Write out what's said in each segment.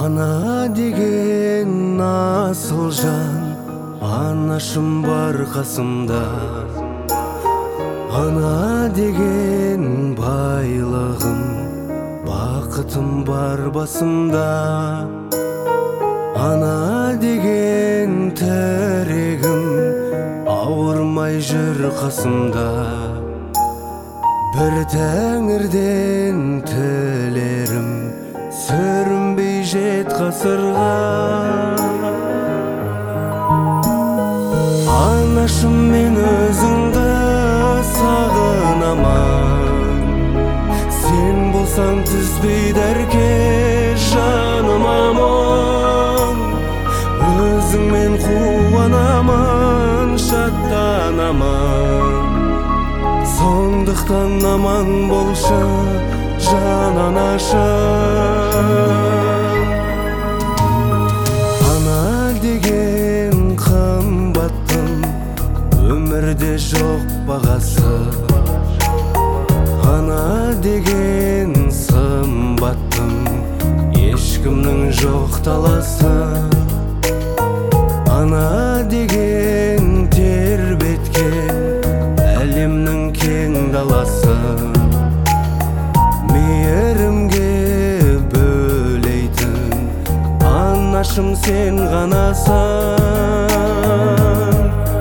Ана деген асыл жан, анашым бар қасымда. Ана деген байлығым, бақытым бар басымда. Ана деген тірегім, ауырмай жүр қасымда. Бір тәңірден тілерім, сүрінбей жет ғасырға. Анашым, мен өзіңді сағынамын, сен болсаң түспейді әрке жаныма мұң. Өзіңмен қуанамын, шаттанамын, сондықтан аман болшы жан анашым. Ана деген қымбаттың өмірде жоқ бағасы. Ана деген сымбаттың ешкімнің жоқ таласы. Ана деген тербеткен әлемнің кең даласы. Мейірімге бөлейтін анашым сен ғанасың.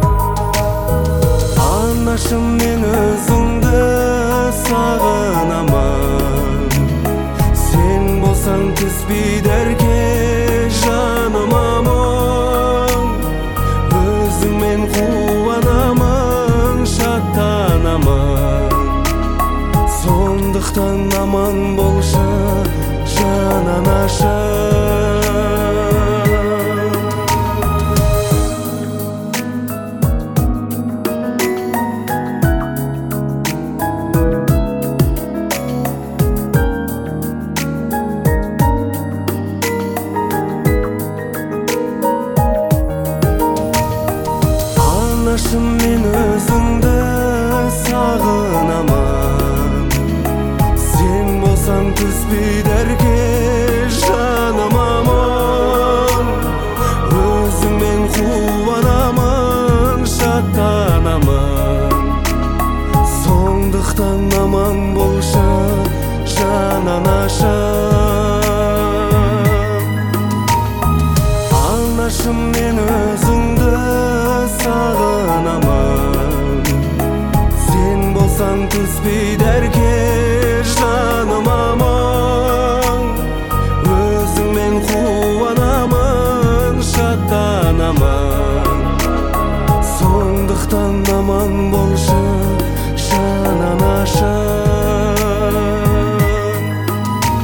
Анашым, мен өзіңді сағынамын, сен болсаң түспейді әрке жаныма мұң. Өзіңмен қуанамын, шаттанамын, сондықтан аман болшы жан анашым. Анашым, мен өзіңді сағынамын, сен болсаң түспейді әрке жаныма мұң. Өзіңмен қуанамын, шаттанамын, сондықтан аман болшы жан анашым. Анашым, мен өзіңді сағынамын, сен болсаң түспейді әрке жаныма мұң. Өзіңмен қуанамын, шаттанамын, сондықтан аман болшы жан анашым.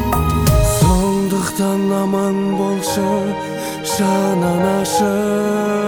Сондықтан аман болшы жан анашым.